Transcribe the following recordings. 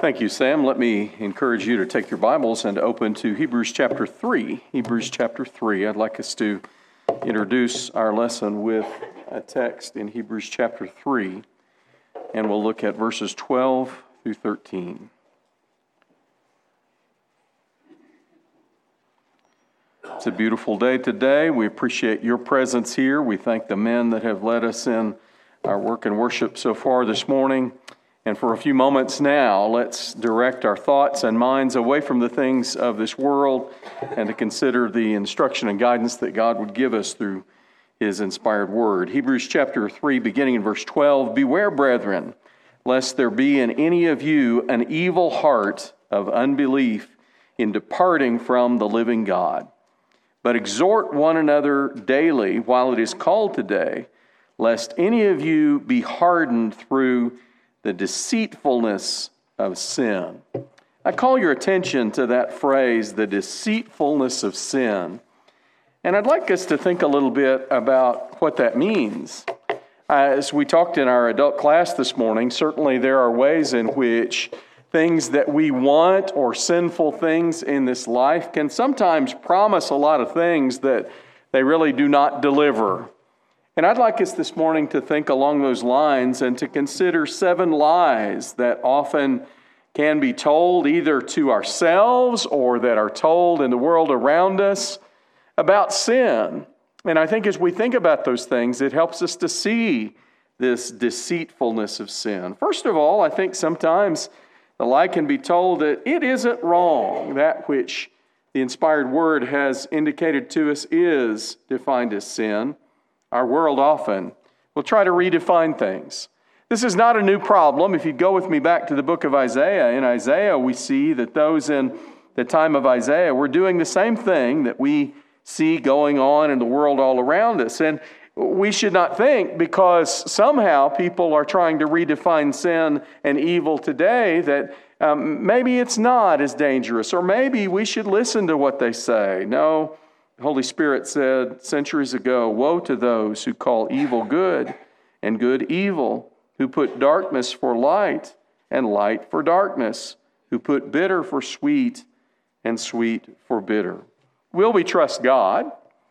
Thank you, Sam. Let me encourage you to take your Bibles and open to Hebrews chapter 3. Hebrews chapter 3. I'd like us to introduce our lesson with a text in Hebrews chapter 3, and we'll look at verses 12 through 13. It's a beautiful day today. We appreciate your presence here. We thank the men that have led us in our work and worship so far this morning. And for a few moments now, let's direct our thoughts and minds away from the things of this world and to consider the instruction and guidance that God would give us through His inspired word. Hebrews chapter 3, beginning in verse 12, "Beware, brethren, lest there be in any of you an evil heart of unbelief in departing from the living God. But exhort one another daily while it is called today, lest any of you be hardened through the deceitfulness of sin." I call your attention to that phrase, the deceitfulness of sin. And I'd like us to think a little bit about what that means. As we talked in our adult class this morning, certainly there are ways in which things that we want or sinful things in this life can sometimes promise a lot of things that they really do not deliver. And I'd like us this morning to think along those lines and to consider 7 lies that often can be told either to ourselves or that are told in the world around us about sin. And I think as we think about those things, it helps us to see this deceitfulness of sin. First of all, I think sometimes the lie can be told that it isn't wrong. That which the inspired word has indicated to us is defined as sin. Our world often will try to redefine things. This is not a new problem. If you go with me back to the book of Isaiah, in Isaiah we see that those in the time of Isaiah were doing the same thing that we see going on in the world all around us. And we should not think because somehow people are trying to redefine sin and evil today that maybe it's not as dangerous, or maybe we should listen to what they say. No. The Holy Spirit said centuries ago, "Woe to those who call evil good and good evil, who put darkness for light and light for darkness, who put bitter for sweet and sweet for bitter." Will we trust God,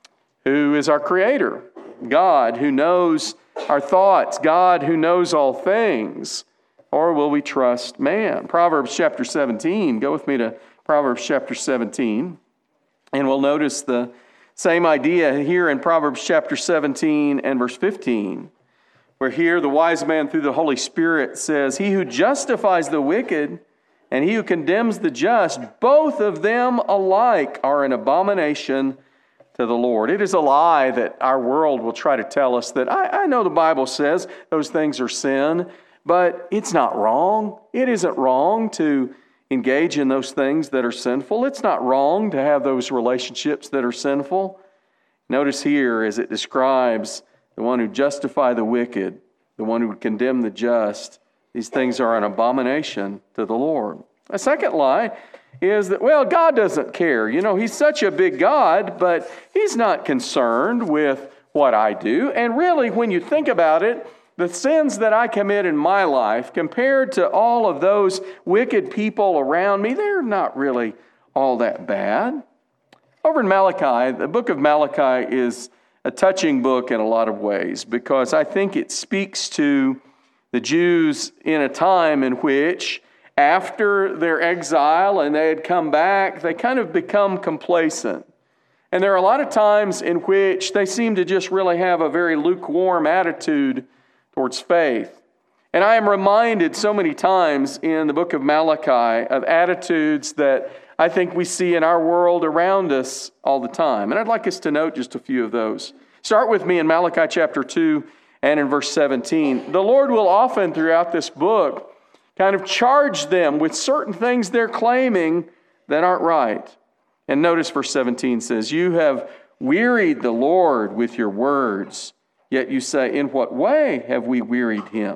who is our Creator, God who knows our thoughts, God who knows all things, or will we trust man? Proverbs chapter 17, go with me to Proverbs chapter 17. And we'll notice the same idea here in Proverbs chapter 17 and verse 15, where here the wise man through the Holy Spirit says, "He who justifies the wicked and he who condemns the just, both of them alike are an abomination to the Lord." It is a lie that our world will try to tell us that, I know the Bible says those things are sin, but it's not wrong. It isn't wrong to engage in those things that are sinful. It's not wrong to have those relationships that are sinful. Notice here as it describes the one who justify the wicked, the one who would condemn the just, these things are an abomination to the Lord. A second lie is that, well, God doesn't care. You know, He's such a big God, but He's not concerned with what I do. And really, when you think about it, the sins that I commit in my life, compared to all of those wicked people around me, they're not really all that bad. Over in Malachi, the book of Malachi is a touching book in a lot of ways because I think it speaks to the Jews in a time in which, after their exile and they had come back, they kind of become complacent. And there are a lot of times in which they seem to just really have a very lukewarm attitude towards faith. And I am reminded so many times in the book of Malachi of attitudes that I think we see in our world around us all the time. And I'd like us to note just a few of those. Start with me in Malachi chapter 2 and in verse 17. The Lord will often throughout this book kind of charge them with certain things they're claiming that aren't right. And notice verse 17 says, "You have wearied the Lord with your words. Yet you say, in what way have we wearied Him?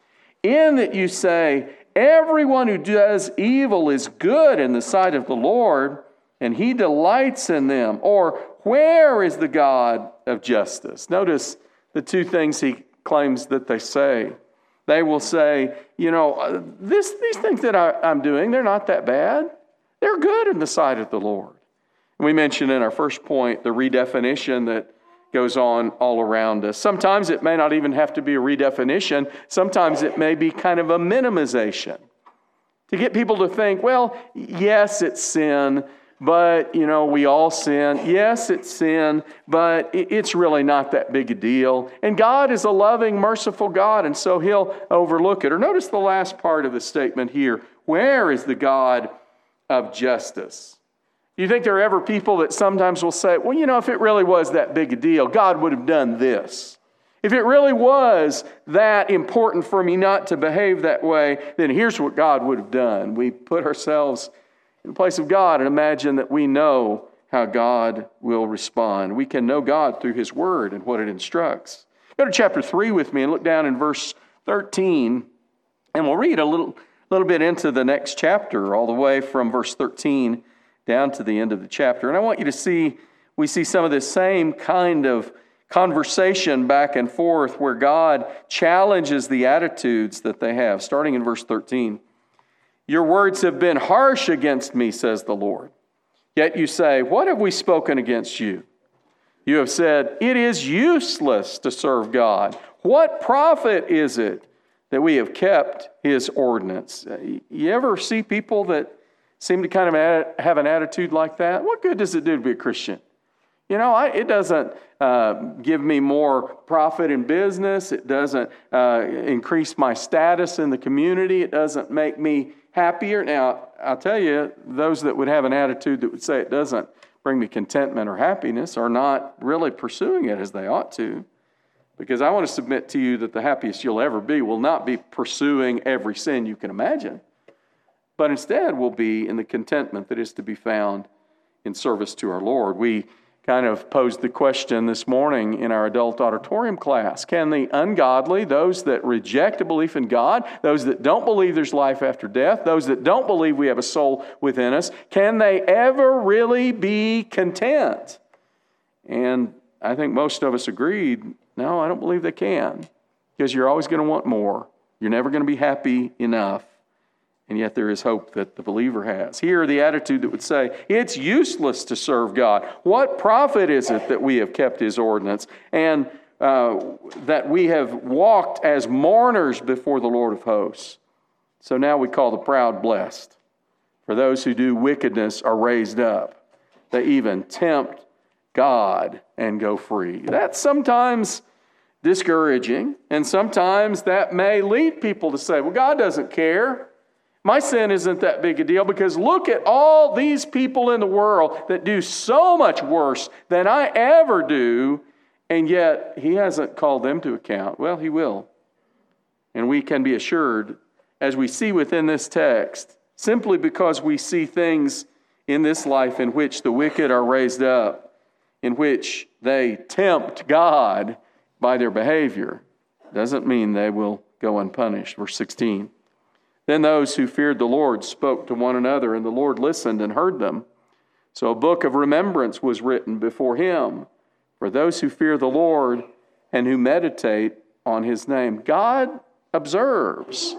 In that you say, everyone who does evil is good in the sight of the Lord, and He delights in them. Or where is the God of justice?" Notice the two things he claims that they say. They will say, these things that I'm doing, they're not that bad. They're good in the sight of the Lord. And we mentioned in our first point the redefinition that goes on all around us. Sometimes it may not even have to be a redefinition. Sometimes it may be kind of a minimization to get people to think, well, yes, it's sin, but, we all sin. Yes, it's sin, but it's really not that big a deal. And God is a loving, merciful God, and so He'll overlook it. Or notice the last part of the statement here. Where is the God of justice? Do you think there are ever people that sometimes will say, well, if it really was that big a deal, God would have done this. If it really was that important for me not to behave that way, then here's what God would have done. We put ourselves in the place of God and imagine that we know how God will respond. We can know God through His Word and what it instructs. Go to chapter 3 with me and look down in verse 13, and we'll read a little bit into the next chapter, all the way from verse 13 down to the end of the chapter. And I want you to see, we see some of this same kind of conversation back and forth where God challenges the attitudes that they have. Starting in verse 13. Your words have been harsh against me, says the Lord. Yet you say, what have we spoken against you? You have said, it is useless to serve God. What profit is it that we have kept His ordinance? You ever see people that seem to kind of have an attitude like that? What good does it do to be a Christian? It doesn't give me more profit in business. It doesn't increase my status in the community. It doesn't make me happier. Now, I'll tell you, those that would have an attitude that would say it doesn't bring me contentment or happiness are not really pursuing it as they ought to. Because I want to submit to you that the happiest you'll ever be will not be pursuing every sin you can imagine, but instead will be in the contentment that is to be found in service to our Lord. We kind of posed the question this morning in our adult auditorium class. Can the ungodly, those that reject a belief in God, those that don't believe there's life after death, those that don't believe we have a soul within us, can they ever really be content? And I think most of us agreed, no, I don't believe they can, because you're always going to want more. You're never going to be happy enough. And yet there is hope that the believer has. Here, the attitude that would say, it's useless to serve God. What profit is it that we have kept His ordinance and that we have walked as mourners before the Lord of hosts? So now we call the proud blessed. For those who do wickedness are raised up. They even tempt God and go free. That's sometimes discouraging, and sometimes that may lead people to say, well, God doesn't care. My sin isn't that big a deal because look at all these people in the world that do so much worse than I ever do, and yet He hasn't called them to account. Well, He will. And we can be assured, as we see within this text, simply because we see things in this life in which the wicked are raised up, in which they tempt God by their behavior, doesn't mean they will go unpunished. Verse 16. Then those who feared the Lord spoke to one another, and the Lord listened and heard them. So a book of remembrance was written before Him for those who fear the Lord and who meditate on His name. God observes.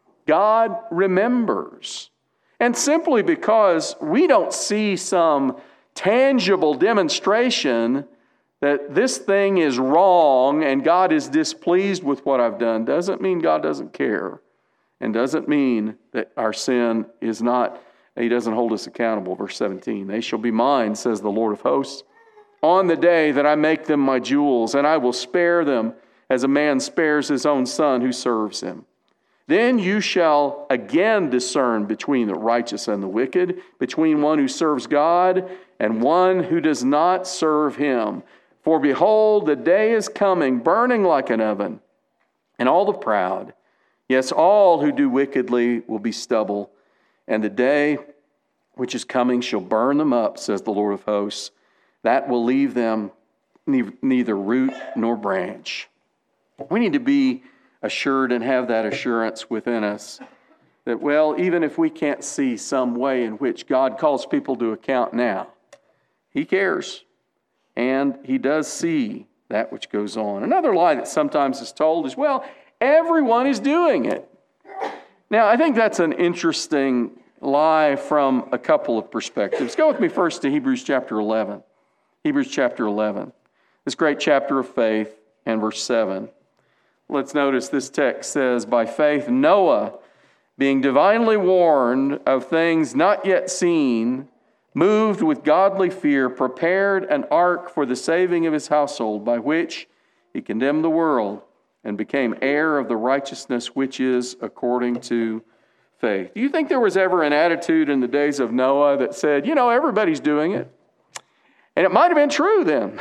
God remembers. And simply because we don't see some tangible demonstration that this thing is wrong and God is displeased with what I've done doesn't mean God doesn't care. And doesn't mean that our sin is not, He doesn't hold us accountable. Verse 17, they shall be mine, says the Lord of hosts, on the day that I make them my jewels, and I will spare them as a man spares his own son who serves him. Then you shall again discern between the righteous and the wicked, between one who serves God and one who does not serve Him. For behold, the day is coming, burning like an oven, and all the proud, yes, all who do wickedly will be stubble, and the day which is coming shall burn them up, says the Lord of hosts. That will leave them neither root nor branch. We need to be assured and have that assurance within us that, well, even if we can't see some way in which God calls people to account now, He cares, and He does see that which goes on. Another lie that sometimes is told is, well, Everyone is doing it. Now, I think that's an interesting lie from a couple of perspectives. Go with me first to Hebrews chapter 11. Hebrews chapter 11. This great chapter of faith and verse 7. Let's notice this text says, by faith Noah, being divinely warned of things not yet seen, moved with godly fear, prepared an ark for the saving of his household, by which he condemned the world and became heir of the righteousness which is according to faith. Do you think there was ever an attitude in the days of Noah that said, everybody's doing it? And it might have been true then.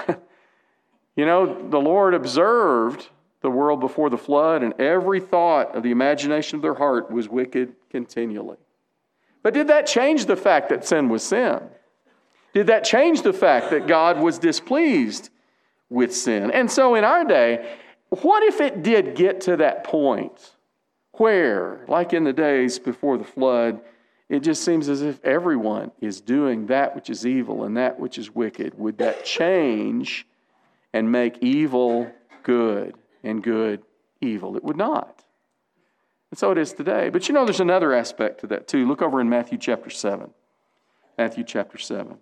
The Lord observed the world before the flood, and every thought of the imagination of their heart was wicked continually. But did that change the fact that sin was sin? Did that change the fact that God was displeased with sin? And so in our day, what if it did get to that point where, like in the days before the flood, it just seems as if everyone is doing that which is evil and that which is wicked? Would that change and make evil good and good evil? It would not. And so it is today. But there's another aspect to that too. Look over in Matthew chapter 7. Matthew chapter 7.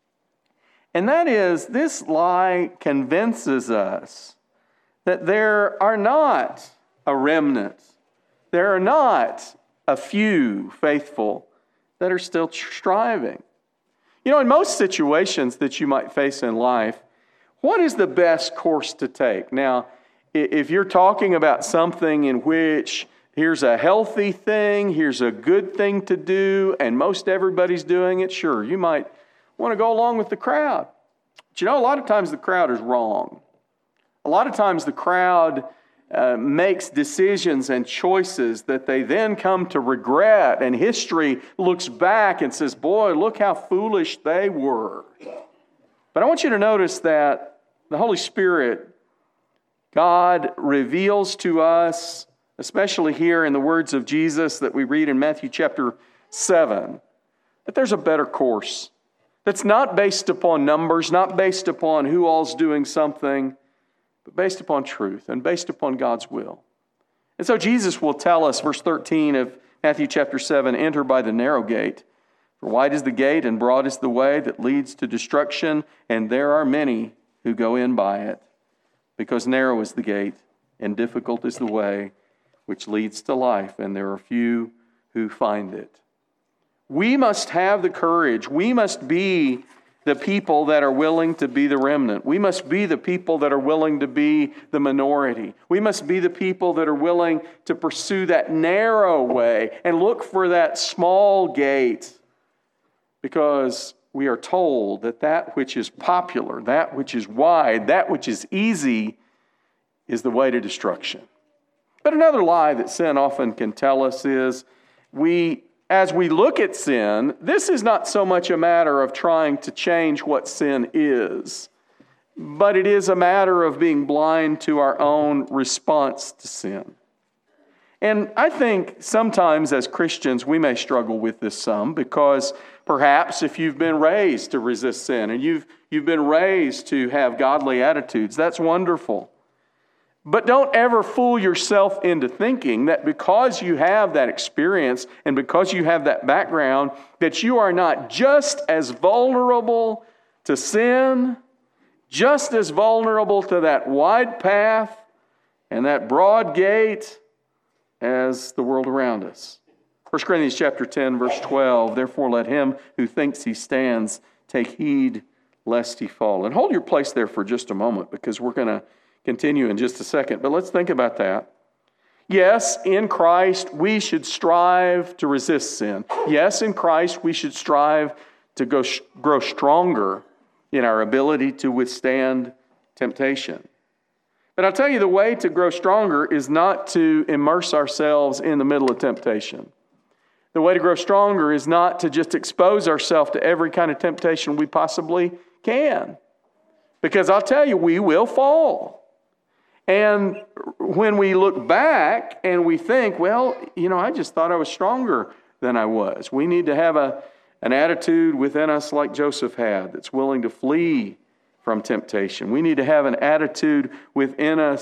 And that is, this lie convinces us that there are not a remnant, there are not a few faithful that are still striving. In most situations that you might face in life, what is the best course to take? Now, if you're talking about something in which here's a healthy thing, here's a good thing to do, and most everybody's doing it, sure, you might want to go along with the crowd. But a lot of times the crowd is wrong. A lot of times the crowd makes decisions and choices that they then come to regret, and history looks back and says, boy, look how foolish they were. But I want you to notice that the Holy Spirit, God, reveals to us, especially here in the words of Jesus that we read in Matthew chapter 7, that there's a better course that's not based upon numbers, not based upon who all's doing something, but based upon truth and based upon God's will. And so Jesus will tell us, verse 13 of Matthew chapter 7, enter by the narrow gate. For wide is the gate and broad is the way that leads to destruction, and there are many who go in by it. Because narrow is the gate and difficult is the way which leads to life, and there are few who find it. We must have the courage. We must be the people that are willing to be the remnant. We must be the people that are willing to be the minority. We must be the people that are willing to pursue that narrow way and look for that small gate, because we are told that that which is popular, that which is wide, that which is easy is the way to destruction. But another lie that sin often can tell us is as we look at sin, this is not so much a matter of trying to change what sin is, but it is a matter of being blind to our own response to sin. And I think sometimes as Christians we may struggle with this some, because perhaps if you've been raised to resist sin and you've been raised to have godly attitudes, that's wonderful. But don't ever fool yourself into thinking that because you have that experience and because you have that background, that you are not just as vulnerable to sin, just as vulnerable to that wide path and that broad gate as the world around us. 1 Corinthians chapter 10, verse 12, therefore let him who thinks he stands take heed lest he fall. And hold your place there for just a moment, because we're going to continue in just a second. But let's think about that. Yes, in Christ we should strive to resist sin. Yes, in Christ we should strive to grow stronger in our ability to withstand temptation. But I'll tell you, the way to grow stronger is not to immerse ourselves in the middle of temptation. The way to grow stronger is not to just expose ourselves to every kind of temptation we possibly can. Because I'll tell you, we will fall. And when we look back and we think, well, I just thought I was stronger than I was. We need to have an attitude within us like Joseph had, that's willing to flee from temptation. We need to have an attitude within us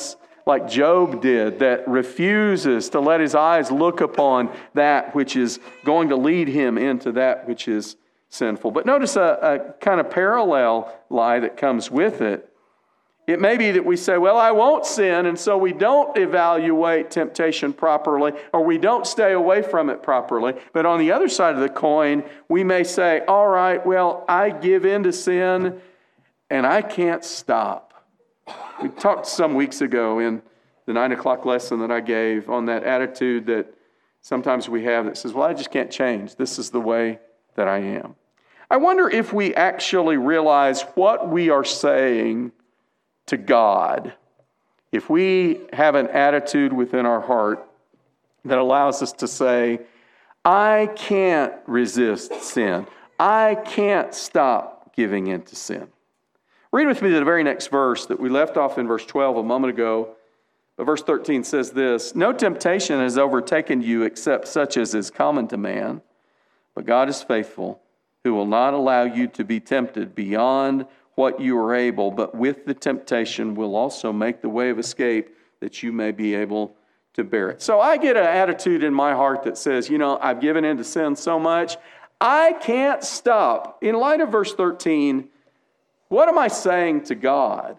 like Job did, that refuses to let his eyes look upon that which is going to lead him into that which is sinful. But notice a kind of parallel lie that comes with it. It may be that we say, well, I won't sin, and so we don't evaluate temptation properly, or we don't stay away from it properly. But on the other side of the coin, we may say, all right, well, I give in to sin, and I can't stop. We talked some weeks ago in the 9 o'clock lesson that I gave on that attitude that sometimes we have that says, well, I just can't change. This is the way that I am. I wonder if we actually realize what we are saying to God, if we have an attitude within our heart that allows us to say, I can't resist sin. I can't stop giving in to sin. Read with me the very next verse that we left off in verse 12 a moment ago. But verse 13 says this, no temptation has overtaken you except such as is common to man, but God is faithful, who will not allow you to be tempted beyond what you are able, but with the temptation will also make the way of escape that you may be able to bear it. So I get an attitude in my heart that says, I've given in to sin so much, I can't stop. In light of verse 13, what am I saying to God?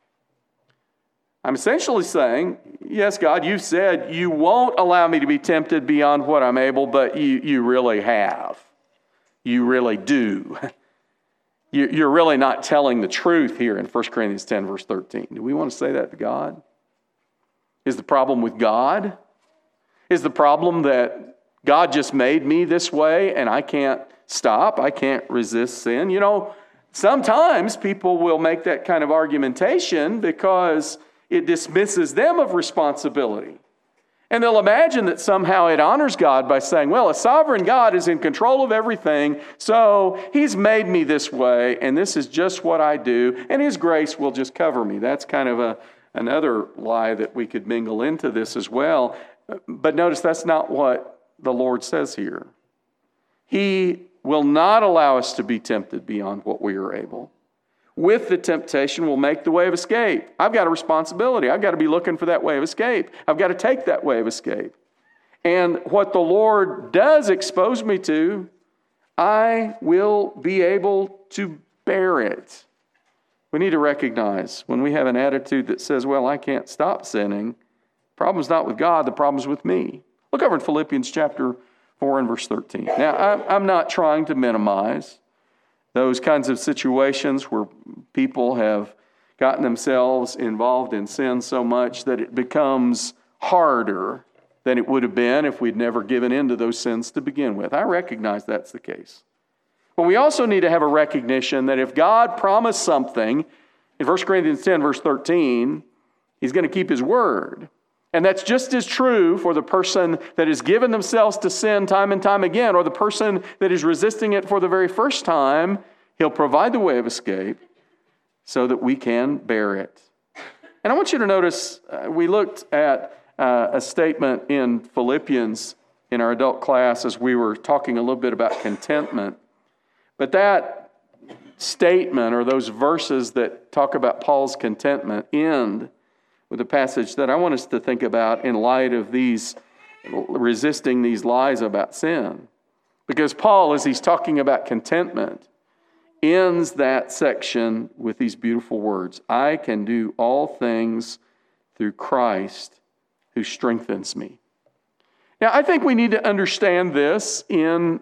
I'm essentially saying, yes, God, you've said you won't allow me to be tempted beyond what I'm able, but you really have. You really do. You're really not telling the truth here in 1 Corinthians 10, verse 13. Do we want to say that to God? Is the problem with God? Is the problem that God just made me this way and I can't stop? I can't resist sin? Sometimes people will make that kind of argumentation because it dismisses them of responsibility. And they'll imagine that somehow it honors God by saying, well, a sovereign God is in control of everything, so He's made me this way, and this is just what I do, and His grace will just cover me. That's kind of another lie that we could mingle into this as well. But notice that's not what the Lord says here. He will not allow us to be tempted beyond what we are able. With the temptation will make the way of escape. I've got a responsibility. I've got to be looking for that way of escape. I've got to take that way of escape. And what the Lord does expose me to, I will be able to bear it. We need to recognize when we have an attitude that says, well, I can't stop sinning, the problem's not with God, the problem's with me. Look over in Philippians chapter 4 and verse 13. Now, I'm not trying to minimize those kinds of situations where people have gotten themselves involved in sin so much that it becomes harder than it would have been if we'd never given in to those sins to begin with. I recognize that's the case. But we also need to have a recognition that if God promised something, in 1 Corinthians 10, verse 13, He's going to keep His word. And that's just as true for the person that has given themselves to sin time and time again, or the person that is resisting it for the very first time. He'll provide the way of escape so that we can bear it. And I want you to notice, we looked at a statement in Philippians in our adult class as we were talking a little bit about contentment. But that statement, or those verses that talk about Paul's contentment, end with a passage that I want us to think about in light of these resisting these lies about sin. Because Paul, as he's talking about contentment, ends that section with these beautiful words, I can do all things through Christ who strengthens me. Now, I think we need to understand this we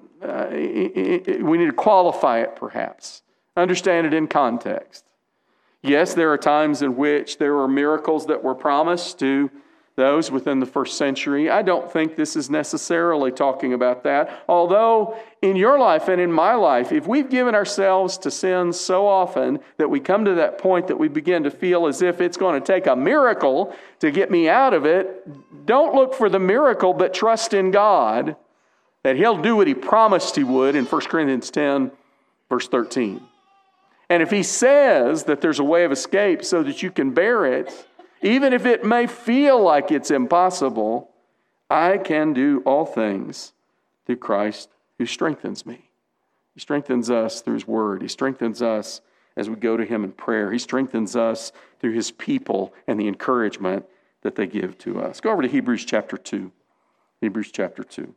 need to qualify it perhaps, understand it in context. Yes, there are times in which there were miracles that were promised to those within the first century. I don't think this is necessarily talking about that. Although in your life and in my life, if we've given ourselves to sin so often that we come to that point that we begin to feel as if it's going to take a miracle to get me out of it, don't look for the miracle, but trust in God that He'll do what He promised He would in 1 Corinthians 10, verse 13. And if He says that there's a way of escape so that you can bear it, even if it may feel like it's impossible, I can do all things through Christ who strengthens me. He strengthens us through His word. He strengthens us as we go to Him in prayer. He strengthens us through His people and the encouragement that they give to us. Go over to Hebrews chapter 2. Hebrews chapter 2.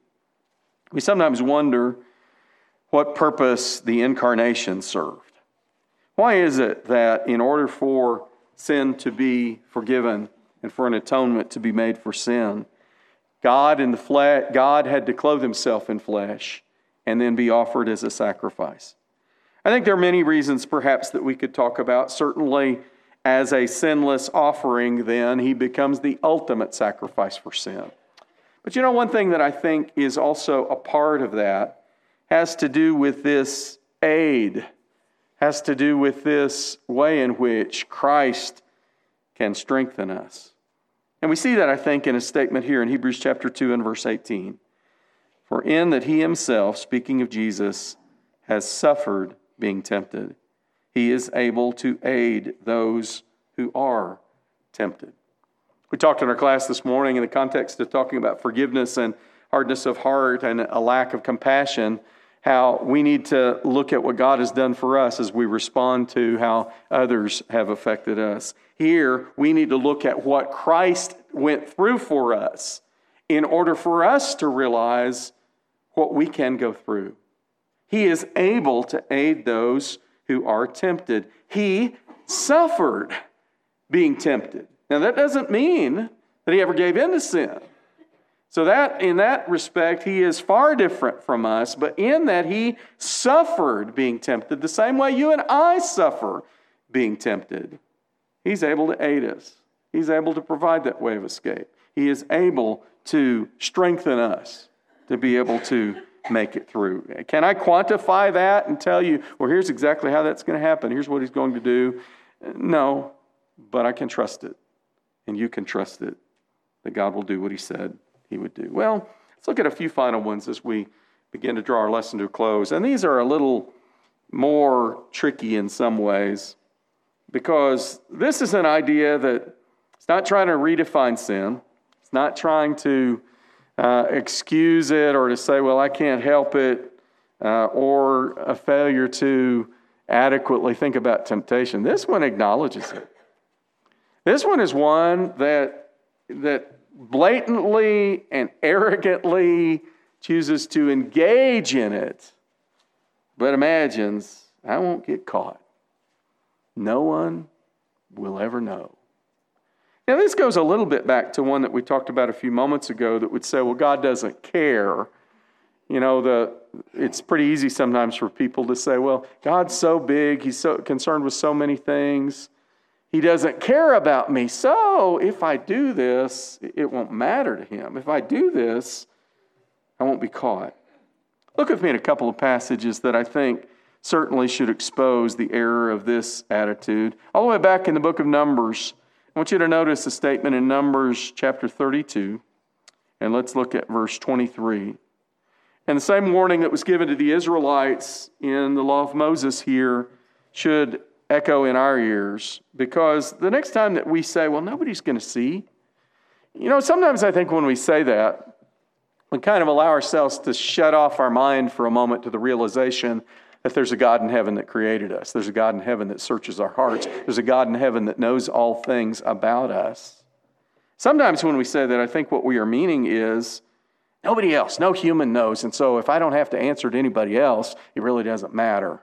We sometimes wonder what purpose the incarnation served. Why is it that in order for sin to be forgiven and for an atonement to be made for sin, God had to clothe himself in flesh and then be offered as a sacrifice? I think there are many reasons perhaps that we could talk about. Certainly, as a sinless offering, then, he becomes the ultimate sacrifice for sin. But you know, one thing that I think is also a part of that has to do with this aid, has to do with this way in which Christ can strengthen us. And we see that, I think, in a statement here in Hebrews chapter 2 and verse 18. For in that he himself, speaking of Jesus, has suffered being tempted, he is able to aid those who are tempted. We talked in our class this morning in the context of talking about forgiveness and hardness of heart and a lack of compassion, how we need to look at what God has done for us as we respond to how others have affected us. Here, we need to look at what Christ went through for us in order for us to realize what we can go through. He is able to aid those who are tempted. He suffered being tempted. Now, that doesn't mean that he ever gave in to sin. So that, in that respect, he is far different from us, but in that he suffered being tempted the same way you and I suffer being tempted. He's able to aid us. He's able to provide that way of escape. He is able to strengthen us to be able to make it through. Can I quantify that and tell you, well, here's exactly how that's going to happen. Here's what he's going to do. No, but I can trust it. And you can trust it, that God will do what he said he would do. Well, let's look at a few final ones as we begin to draw our lesson to a close. And these are a little more tricky in some ways, because this is an idea that it's not trying to redefine sin. It's not trying to excuse it or to say, well, I can't help it, or a failure to adequately think about temptation. This one acknowledges it. This one is one that blatantly and arrogantly chooses to engage in it, but imagines, I won't get caught. No one will ever know. Now, this goes a little bit back to one that we talked about a few moments ago that would say, well, God doesn't care. You know, it's pretty easy sometimes for people to say, well, God's so big, he's so concerned with so many things, he doesn't care about me. So if I do this, it won't matter to him. If I do this, I won't be caught. Look with me at a couple of passages that I think certainly should expose the error of this attitude. All the way back in the book of Numbers, I want you to notice a statement in Numbers chapter 32, and let's look at verse 23. And the same warning that was given to the Israelites in the law of Moses here should echo in our ears, because the next time that we say, well, nobody's going to see, you know, sometimes I think when we say that, we kind of allow ourselves to shut off our mind for a moment to the realization that there's a God in heaven that created us. There's a God in heaven that searches our hearts. There's a God in heaven that knows all things about us. Sometimes when we say that, I think what we are meaning is nobody else, no human knows. And so if I don't have to answer to anybody else, it really doesn't matter.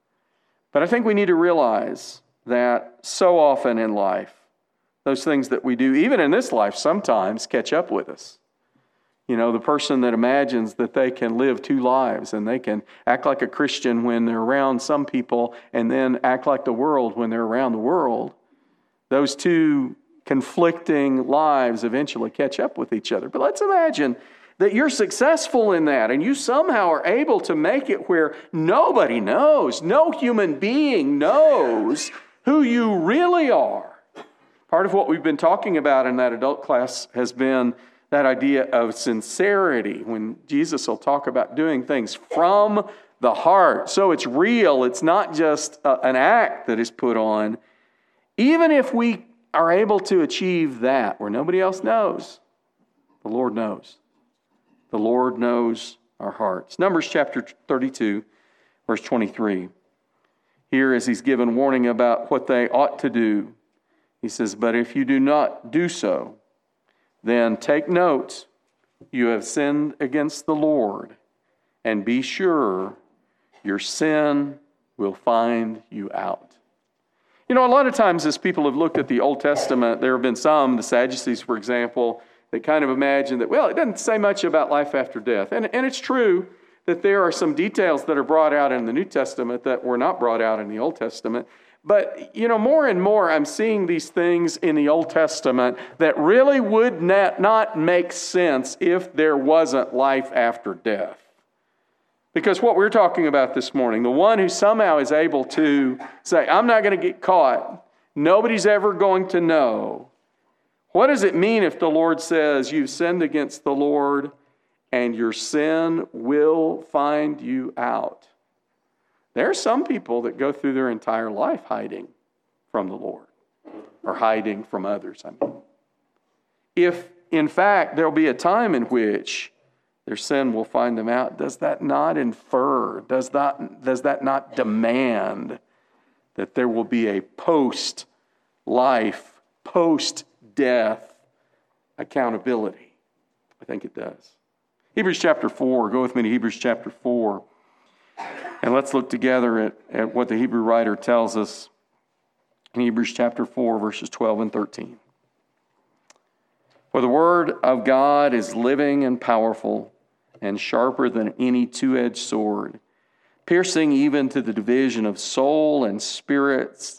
But I think we need to realize that so often in life, those things that we do, even in this life, sometimes catch up with us. You know, the person that imagines that they can live two lives and they can act like a Christian when they're around some people and then act like the world when they're around the world, those two conflicting lives eventually catch up with each other. But let's imagine that you're successful in that and you somehow are able to make it where nobody knows, no human being knows who you really are. Part of what we've been talking about in that adult class has been that idea of sincerity, when Jesus will talk about doing things from the heart. So it's real. It's not just an act that is put on. Even if we are able to achieve that where nobody else knows, the Lord knows. The Lord knows our hearts. Numbers chapter 32, verse 23. Here, as he's given warning about what they ought to do, he says, but if you do not do so, then take note, you have sinned against the Lord, and be sure your sin will find you out. You know, a lot of times as people have looked at the Old Testament, there have been some, the Sadducees, for example, that kind of imagine that, well, it doesn't say much about life after death. And it's true that there are some details that are brought out in the New Testament that were not brought out in the Old Testament. But, you know, more and more I'm seeing these things in the Old Testament that really would not make sense if there wasn't life after death. Because what we're talking about this morning, the one who somehow is able to say, I'm not going to get caught, nobody's ever going to know. What does it mean if the Lord says you've sinned against the Lord and your sin will find you out? There are some people that go through their entire life hiding from the Lord, or hiding from others, I mean. If, in fact, there'll be a time in which their sin will find them out, does that not infer, does that not demand that there will be a post-life, post-death accountability? I think it does. Hebrews chapter 4, go with me to Hebrews chapter 4. And let's look together at what the Hebrew writer tells us in Hebrews chapter 4, verses 12 and 13. For the word of God is living and powerful and sharper than any two-edged sword, piercing even to the division of soul and spirit,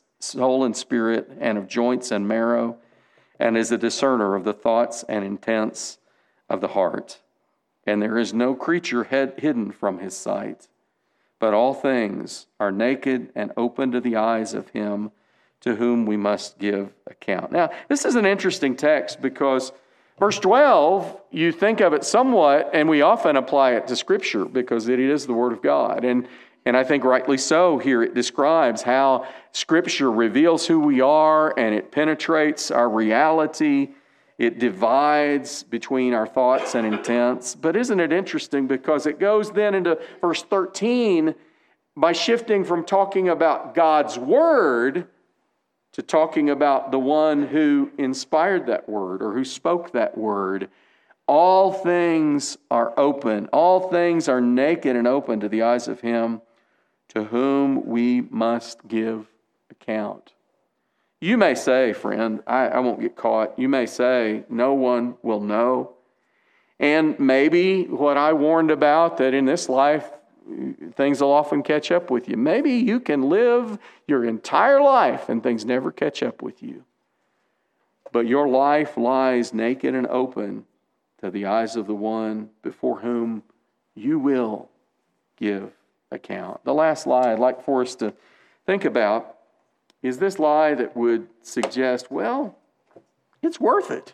and of joints and marrow, and is a discerner of the thoughts and intents of the heart. And there is no creature hidden from his sight, but all things are naked and open to the eyes of him to whom we must give account. Now, this is an interesting text because verse 12, you think of it somewhat, and we often apply it to Scripture because it is the Word of God. And I think rightly so here it describes how Scripture reveals who we are and it penetrates our reality. It divides between our thoughts and intents. But isn't it interesting because it goes then into verse 13 by shifting from talking about God's Word to talking about the one who inspired that word or who spoke that word. All things are open. All things are naked and open to the eyes of him to whom we must give account. You may say, friend, I won't get caught. You may say, no one will know. And maybe what I warned about, that in this life, things will often catch up with you. Maybe you can live your entire life and things never catch up with you. But your life lies naked and open to the eyes of the one before whom you will give account. The last lie I'd like for us to think about is this lie that would suggest, well, it's worth it.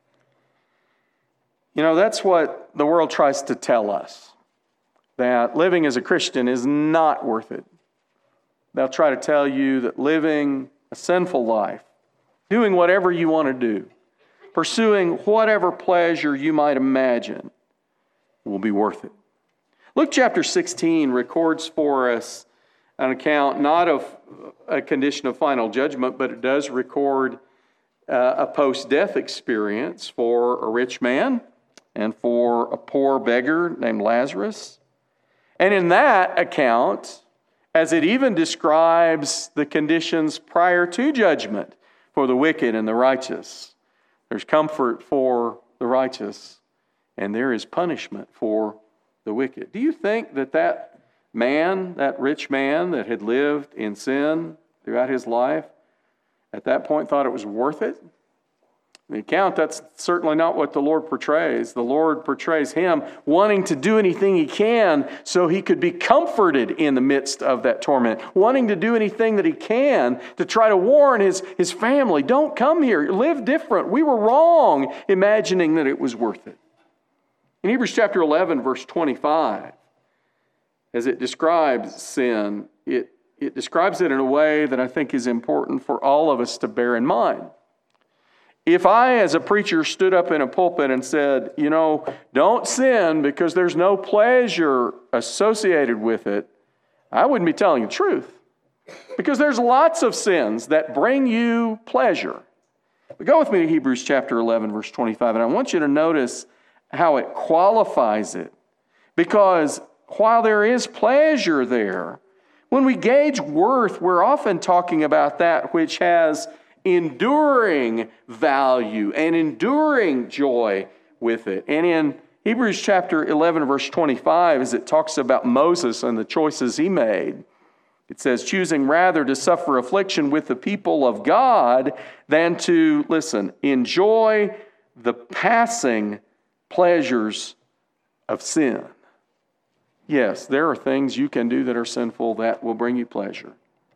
You know, that's what the world tries to tell us, that living as a Christian is not worth it. They'll try to tell you that living a sinful life, doing whatever you want to do, pursuing whatever pleasure you might imagine will be worth it. Luke chapter 16 records for us an account not of a condition of final judgment, but it does record a post-death experience for a rich man and for a poor beggar named Lazarus. And in that account, as it even describes the conditions prior to judgment for the wicked and the righteous, there's comfort for the righteous, and there is punishment for the wicked. Do you think that man, that rich man that had lived in sin throughout his life, at that point thought it was worth it? In the account, that's certainly not what the Lord portrays. The Lord portrays him wanting to do anything he can so he could be comforted in the midst of that torment, wanting to do anything that he can to try to warn his family, don't come here, live different. We were wrong imagining that it was worth it. In Hebrews chapter 11, verse 25, as it describes sin, it describes it in a way that I think is important for all of us to bear in mind. If I, as a preacher, stood up in a pulpit and said, you know, don't sin because there's no pleasure associated with it, I wouldn't be telling the truth. Because there's lots of sins that bring you pleasure. But go with me to Hebrews chapter 11, verse 25, and I want you to notice how it qualifies it. Because while there is pleasure there, when we gauge worth, we're often talking about that which has enduring value and enduring joy with it. And in Hebrews chapter 11, verse 25, as it talks about Moses and the choices he made, it says, choosing rather to suffer affliction with the people of God than to, listen, enjoy the passing pleasures of sin. Yes, there are things you can do that are sinful that will bring you pleasure,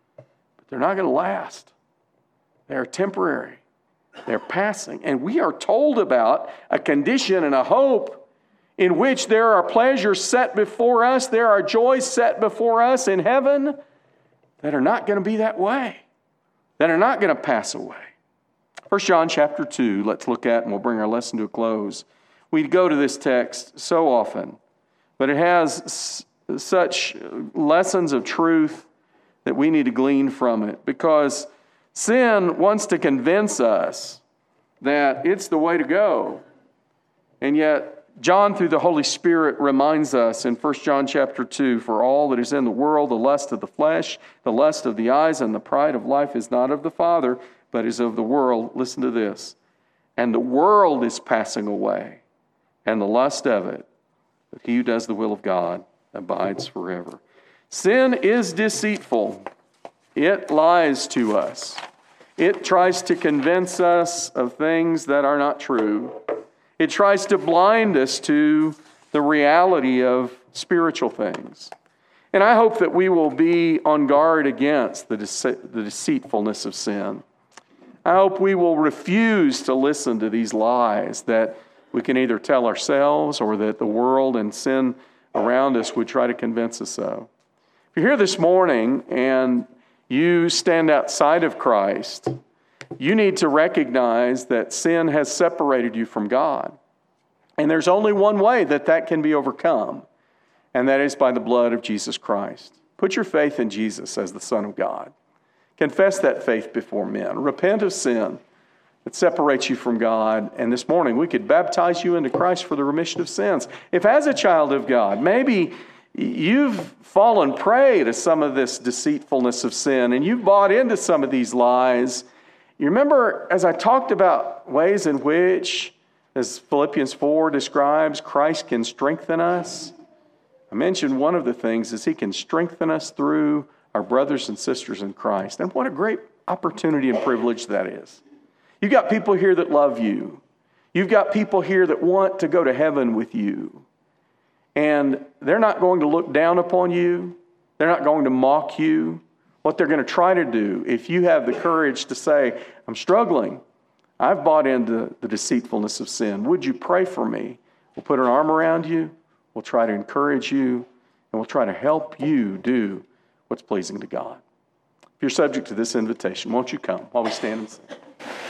but they're not going to last. They're temporary. They're passing. And we are told about a condition and a hope in which there are pleasures set before us, there are joys set before us in heaven that are not going to be that way, that are not going to pass away. 1 John chapter 2, let's look at, and we'll bring our lesson to a close. We go to this text so often, but it has such lessons of truth that we need to glean from it, because sin wants to convince us that it's the way to go. And yet, John, through the Holy Spirit, reminds us in 1 John chapter 2, for all that is in the world, the lust of the flesh, the lust of the eyes, and the pride of life is not of the Father, but is of the world. Listen to this. And the world is passing away, and the lust of it. But he who does the will of God abides forever. Sin is deceitful. It lies to us. It tries to convince us of things that are not true. It tries to blind us to the reality of spiritual things. And I hope that we will be on guard against the deceitfulness of sin. I hope we will refuse to listen to these lies that we can either tell ourselves or that the world and sin around us would try to convince us of. If you're here this morning and you stand outside of Christ, you need to recognize that sin has separated you from God. And there's only one way that that can be overcome, and that is by the blood of Jesus Christ. Put your faith in Jesus as the Son of God. Confess that faith before men. Repent of sin that separates you from God. And this morning we could baptize you into Christ for the remission of sins. If as a child of God, maybe you've fallen prey to some of this deceitfulness of sin and you've bought into some of these lies. You remember, as I talked about ways in which, as Philippians 4 describes, Christ can strengthen us. I mentioned one of the things is he can strengthen us through our brothers and sisters in Christ. And what a great opportunity and privilege that is. You've got people here that love you. You've got people here that want to go to heaven with you. And they're not going to look down upon you. They're not going to mock you. What they're going to try to do, if you have the courage to say, I'm struggling, I've bought into the deceitfulness of sin, would you pray for me? We'll put an arm around you, we'll try to encourage you, and we'll try to help you do what's pleasing to God. If you're subject to this invitation, won't you come while we stand and sing?